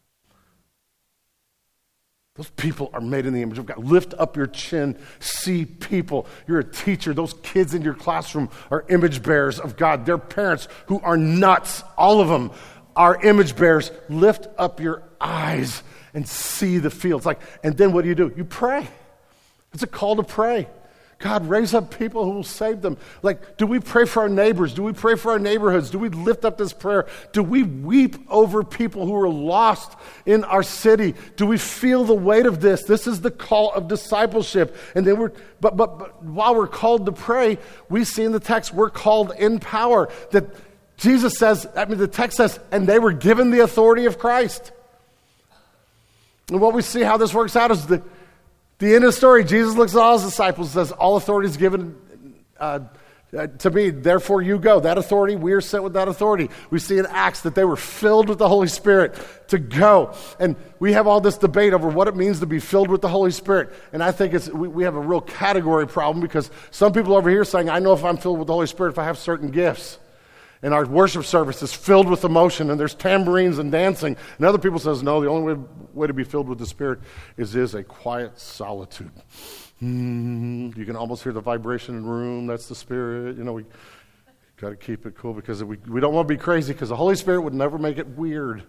Those people are made in the image of God. Lift up your chin, see people. You're a teacher. Those kids in your classroom are image bearers of God. Their parents who are nuts, all of them are image bearers. Lift up your eyes and see the fields. Like, and then what do you do? You pray. It's a call to pray. God, raise up people who will save them. Like, do we pray for our neighbors? Do we pray for our neighborhoods? Do we lift up this prayer? Do we weep over people who are lost in our city? Do we feel the weight of this? This is the call of discipleship. And then we're, but, but, but while we're called to pray, we see in the text we're called in power. That Jesus says, I mean, the text says, and they were given the authority of Christ. And what we see how this works out is the The end of the story, Jesus looks at all his disciples and says, all authority is given uh, uh, to me, therefore you go. That authority, we are sent with that authority. We see in Acts that they were filled with the Holy Spirit to go. And we have all this debate over what it means to be filled with the Holy Spirit. And I think it's we, we have a real category problem because some people over here are saying, I know if I'm filled with the Holy Spirit if I have certain gifts. And our worship service is filled with emotion, and there's tambourines and dancing. And other people says, no, the only way, way to be filled with the Spirit is, is a quiet solitude. Mm, you can almost hear the vibration in the room. That's the Spirit. You know, we got to keep it cool because we, we don't want to be crazy because the Holy Spirit would never make it weird.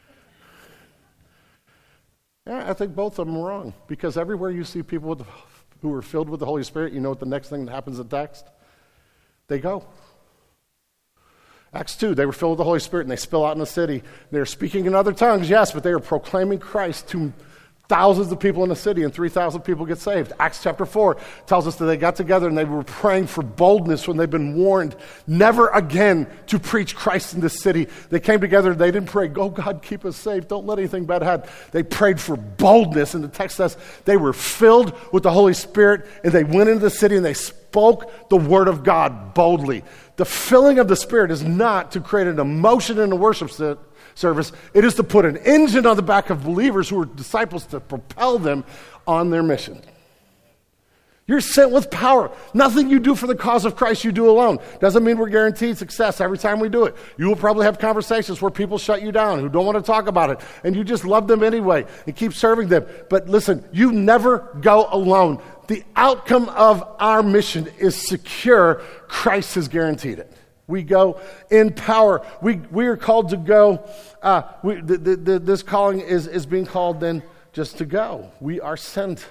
Yeah, I think both of them are wrong because everywhere you see people with the, who are filled with the Holy Spirit, you know what the next thing that happens in text? They go. Acts two, they were filled with the Holy Spirit and they spill out in the city. They're speaking in other tongues, yes, but they are proclaiming Christ to thousands of people in the city and three thousand people get saved. Acts chapter four tells us that they got together and they were praying for boldness when they've been warned never again to preach Christ in this city. They came together and they didn't pray, oh God, keep us safe. Don't let anything bad happen. They prayed for boldness, and the text says they were filled with the Holy Spirit and they went into the city and they spoke the word of God boldly. The filling of the Spirit is not to create an emotion in a worship service. It is to put an engine on the back of believers who are disciples to propel them on their mission. You're sent with power. Nothing you do for the cause of Christ you do alone. Doesn't mean we're guaranteed success every time we do it. You will probably have conversations where people shut you down, who don't want to talk about it, and you just love them anyway and keep serving them. But listen, you never go alone. The outcome of our mission is secure. Christ has guaranteed it. We go in power. We we are called to go. Uh, we, the, the, the, this calling is, is being called then just to go. We are sent.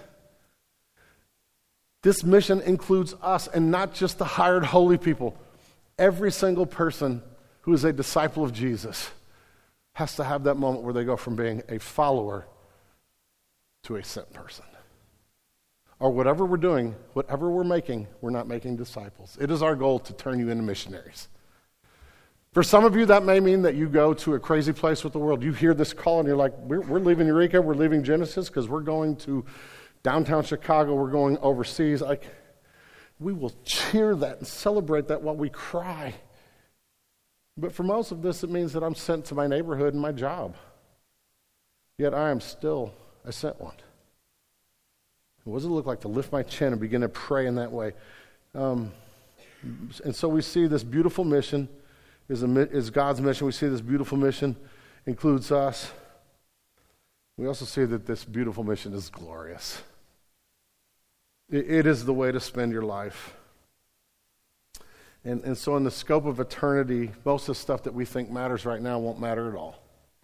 This mission includes us and not just the hired holy people. Every single person who is a disciple of Jesus has to have that moment where they go from being a follower to a sent person. Or whatever we're doing, whatever we're making, we're not making disciples. It is our goal to turn you into missionaries. For some of you, that may mean that you go to a crazy place with the world. You hear this call and you're like, we're, we're leaving Eureka, we're leaving Genesis because we're going to downtown Chicago, we're going overseas. Like, we will cheer that and celebrate that while we cry. But for most of this, it means that I'm sent to my neighborhood and my job. yet I am still a sent one. What does it look like to lift my chin and begin to pray in that way? Um, and so we see this beautiful mission is, a, is God's mission. We see this beautiful mission includes us. We also see that this beautiful mission is glorious. It, it is the way to spend your life. And, and so in the scope of eternity, most of the stuff that we think matters right now won't matter at all.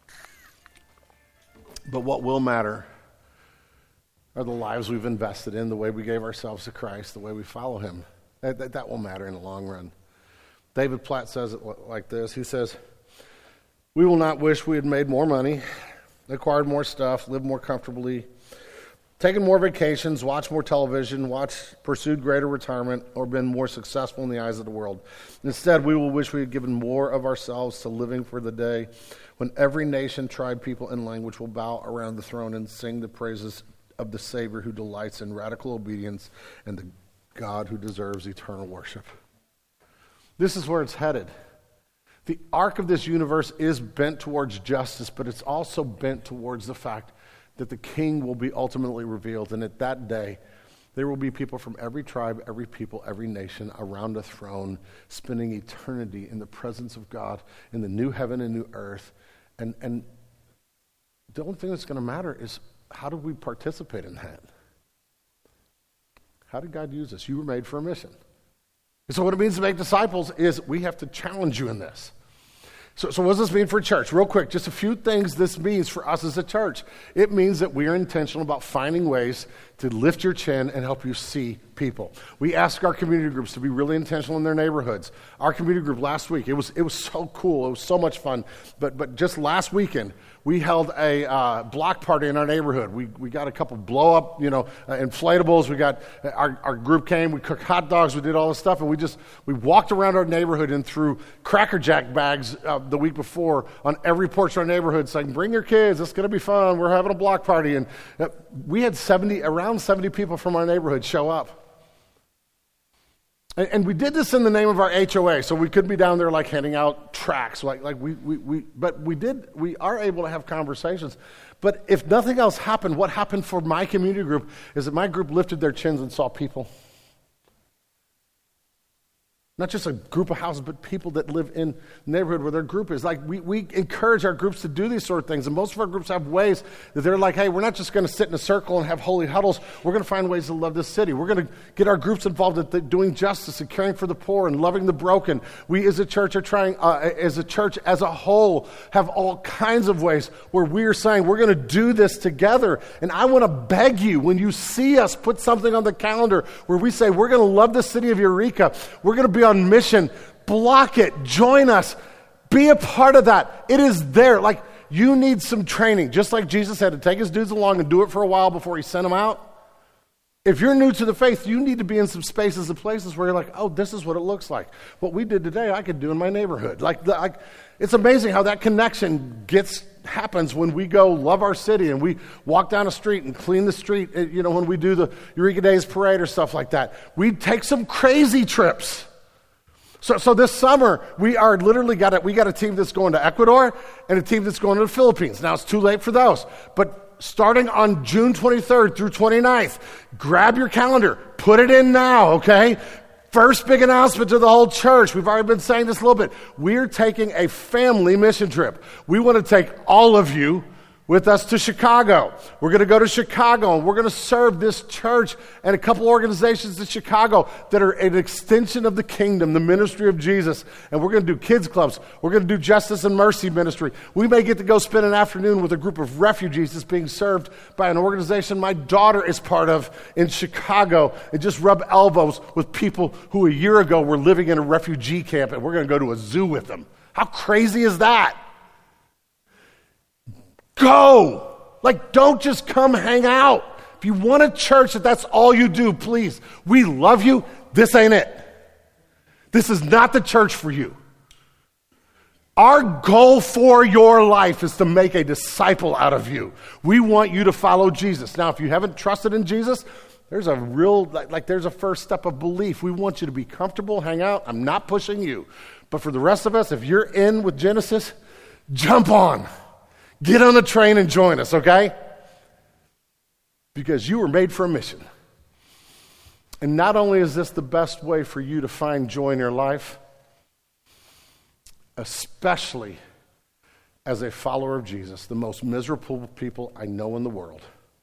But what will matter are the lives we've invested in, the way we gave ourselves to Christ, the way we follow him. That, that, that will matter in the long run. David Platt says it like this. He says, we will not wish we had made more money, acquired more stuff, lived more comfortably, taken more vacations, watched more television, watched, pursued greater retirement, or been more successful in the eyes of the world. Instead, we will wish we had given more of ourselves to living for the day when every nation, tribe, people, and language will bow around the throne and sing the praises of the Savior who delights in radical obedience and the God who deserves eternal worship. This is where it's headed. The arc of this universe is bent towards justice, but it's also bent towards the fact that the King will be ultimately revealed, and at that day, there will be people from every tribe, every people, every nation around a throne spending eternity in the presence of God in the new heaven and new earth. And, and the only thing that's going to matter is how do we participate in that? How did God use us? You were made for a mission. And so what it means to make disciples is we have to challenge you in this. So, so what does this mean for church? Real quick, just a few things this means for us as a church. It means that we are intentional about finding ways to lift your chin and help you see people. We ask our community groups to be really intentional in their neighborhoods. Our community group last week, it was it was so cool. It was so much fun. But but just last weekend, we held a uh, block party in our neighborhood. We we got a couple blow up, you know, uh, inflatables. We got our our group came. We cooked hot dogs. We did all this stuff, and we just we walked around our neighborhood and threw Cracker Jack bags uh, the week before on every porch of our neighborhood, saying, "Bring your kids. It's going to be fun. We're having a block party." And uh, we had seventy around seventy people from our neighborhood show up. And, and we did this in the name of our H O A, so we couldn't be down there like handing out tracts, like like we, we, we but we did we are able to have conversations. But if nothing else happened, what happened for my community group is that my group lifted their chins and saw people. Not just a group of houses, but people that live in the neighborhood where their group is. Like, we, we encourage our groups to do these sort of things. And most of our groups have ways that they're like, hey, we're not just going to sit in a circle and have holy huddles. We're going to find ways to love this city. We're going to get our groups involved in th- doing justice and caring for the poor and loving the broken. We as a church are trying, uh, as a church as a whole, have all kinds of ways where we are saying we're going to do this together. And I want to beg you, when you see us put something on the calendar where we say we're going to love the city of Eureka, we're going to be on mission, block it, join us, be a part of that. It is there. Like, you need some training, just like Jesus had to take his dudes along and do it for a while before he sent them out. If you're new to the faith, you need to be in some spaces and places where you're like, oh, this is what it looks like. What we did today, I could do in my neighborhood. Like, the, like it's amazing how that connection gets happens when we go love our city and we walk down a street and clean the street, you know, when we do the Eureka Days parade or stuff like that. We take some crazy trips. So, so this summer, we are literally got a, we got a team that's going to Ecuador and a team that's going to the Philippines. Now, it's too late for those. But starting on June twenty-third through twenty-ninth, grab your calendar. Put it in now, okay? First big announcement to the whole church. We've already been saying this a little bit. We're taking a family mission trip. We want to take all of you with us to Chicago. We're going to go to Chicago, and we're going to serve this church and a couple organizations in Chicago that are an extension of the kingdom, the ministry of Jesus. And we're going to do kids clubs. We're going to do justice and mercy ministry. We may get to go spend an afternoon with a group of refugees that's being served by an organization my daughter is part of in Chicago, and just rub elbows with people who a year ago were living in a refugee camp, and we're going to go to a zoo with them. How crazy is that? Go! Like, don't just come hang out. If you want a church that that's all you do, please. We love you. This ain't it. This is not the church for you. Our goal for your life is to make a disciple out of you. We want you to follow Jesus. Now, if you haven't trusted in Jesus, there's a real, like, like there's a first step of belief. We want you to be comfortable, hang out. I'm not pushing you. But for the rest of us, if you're in with Genesis, jump on. Get on the train and join us, okay? Because you were made for a mission. And not only is this the best way for you to find joy in your life, especially as a follower of Jesus, the most miserable people I know in the world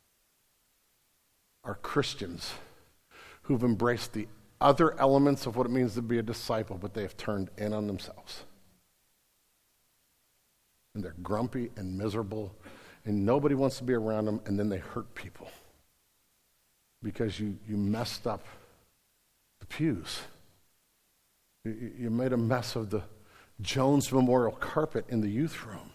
are Christians who've embraced the other elements of what it means to be a disciple, but they have turned in on themselves. And they're grumpy and miserable, and nobody wants to be around them, and then they hurt people because you, you messed up the pews. You, you made a mess of the Jones Memorial carpet in the youth room.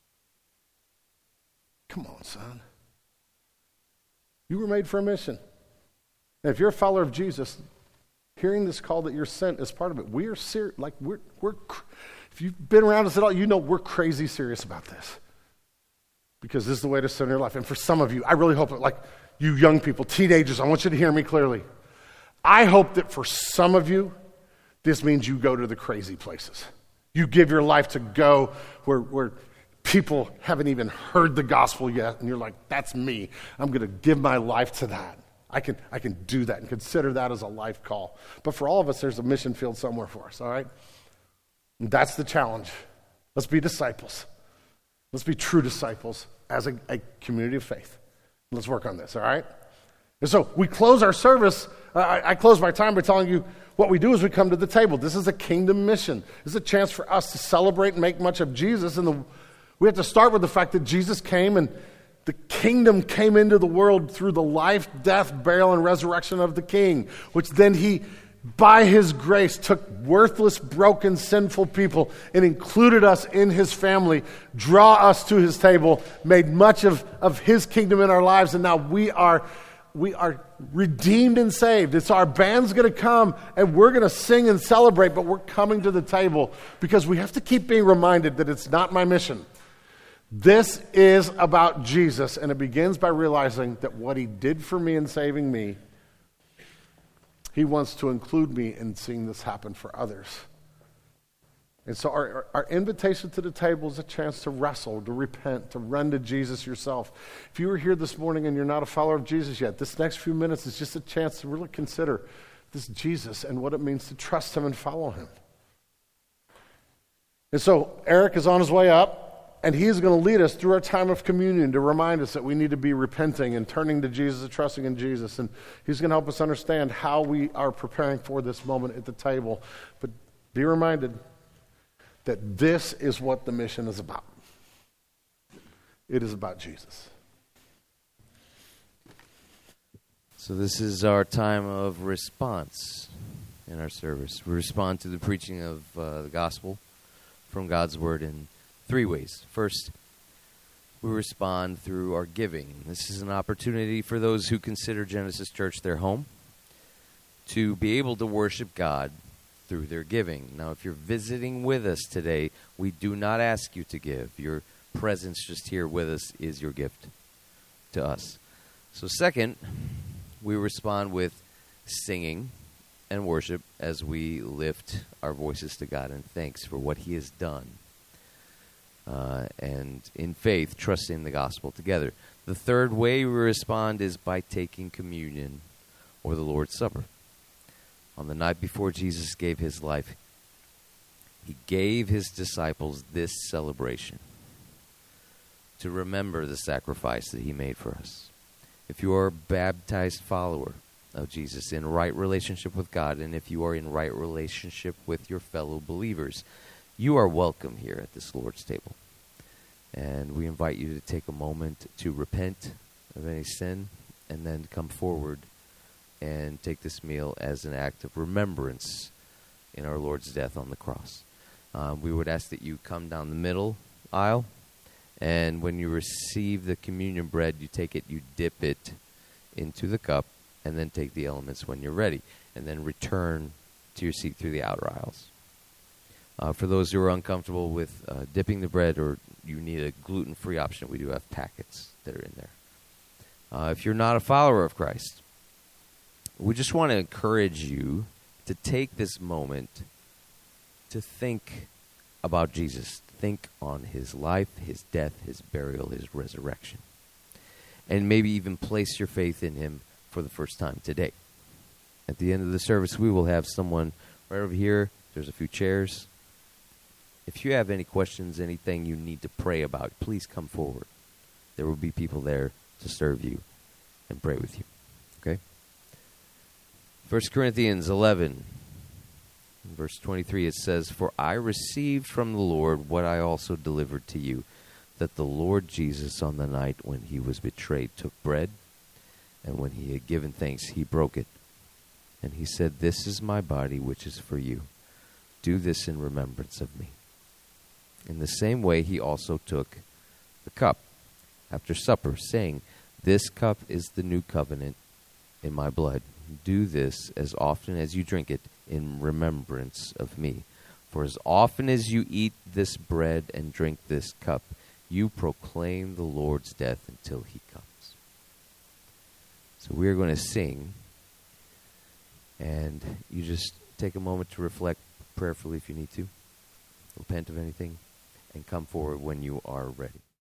Come on, son. You were made for a mission. And if you're a follower of Jesus, hearing this call that you're sent is part of it. We are serious. Like we're we're. If you've been around us at all, you know we're crazy serious about this. Because this is the way to spend your life. And for some of you, I really hope that, like you young people, teenagers, I want you to hear me clearly. I hope that for some of you, this means you go to the crazy places. You give your life to go where, where people haven't even heard the gospel yet, and you're like, that's me. I'm going to give my life to that. I can, I can do that and consider that as a life call. But for all of us, there's a mission field somewhere for us, all right? And that's the challenge. Let's be disciples. Let's be true disciples as a, a community of faith. Let's work on this, all right? And so we close our service. Uh, I, I close my time by telling you what we do is we come to the table. This is a kingdom mission. This is a chance for us to celebrate and make much of Jesus. And the, we have to start with the fact that Jesus came and the kingdom came into the world through the life, death, burial, and resurrection of the King, which then he, by his grace, took worthless, broken, sinful people and included us in his family, draw us to his table, made much of, of his kingdom in our lives, and now we are we are redeemed and saved. It's our band's going to come, and we're going to sing and celebrate, but we're coming to the table because we have to keep being reminded that it's not my mission. This is about Jesus, and it begins by realizing that what he did for me in saving me, he wants to include me in seeing this happen for others. And so our, our, our invitation to the table is a chance to wrestle, to repent, to run to Jesus yourself. If you were here this morning and you're not a follower of Jesus yet, this next few minutes is just a chance to really consider this Jesus and what it means to trust him and follow him. And so Eric is on his way up, and he's going to lead us through our time of communion to remind us that we need to be repenting and turning to Jesus and trusting in Jesus. And he's going to help us understand how we are preparing for this moment at the table. But be reminded that this is what the mission is about. It is about Jesus. So this is our time of response in our service. We respond to the preaching of uh, the gospel from God's word in three ways. First, we respond through our giving. This is an opportunity for those who consider Genesis Church their home to be able to worship God through their giving. Now, if you're visiting with us today, we do not ask you to give. Your presence just here with us is your gift to us. So second, we respond with singing and worship as we lift our voices to God in thanks for what he has done. Uh, and in faith, trusting the gospel together. The third way we respond is by taking communion or the Lord's Supper. On the night before Jesus gave his life, he gave his disciples this celebration to remember the sacrifice that he made for us. If you are a baptized follower of Jesus in right relationship with God, and if you are in right relationship with your fellow believers, you are welcome here at this Lord's table. And we invite you to take a moment to repent of any sin and then come forward and take this meal as an act of remembrance in our Lord's death on the cross. Uh, we would ask that you come down the middle aisle, and when you receive the communion bread, you take it, you dip it into the cup, and then take the elements when you're ready, and then return to your seat through the outer aisles. Uh, for those who are uncomfortable with uh, dipping the bread, or you need a gluten-free option, we do have packets that are in there. Uh, if you're not a follower of Christ, we just want to encourage you to take this moment to think about Jesus. Think on his life, his death, his burial, his resurrection. And maybe even place your faith in him for the first time today. At the end of the service, we will have someone right over here. There's a few chairs. If you have any questions, anything you need to pray about, please come forward. There will be people there to serve you and pray with you. Okay? First Corinthians eleven, verse twenty-three, it says, "For I received from the Lord what I also delivered to you, that the Lord Jesus on the night when he was betrayed took bread, and when he had given thanks, he broke it. And he said, 'This is my body, which is for you. Do this in remembrance of me.' In the same way, he also took the cup after supper, saying, 'This cup is the new covenant in my blood. Do this as often as you drink it in remembrance of me. For as often as you eat this bread and drink this cup, you proclaim the Lord's death until he comes.'" So we're going to sing, and you just take a moment to reflect prayerfully if you need to, repent of anything, and come forward when you are ready.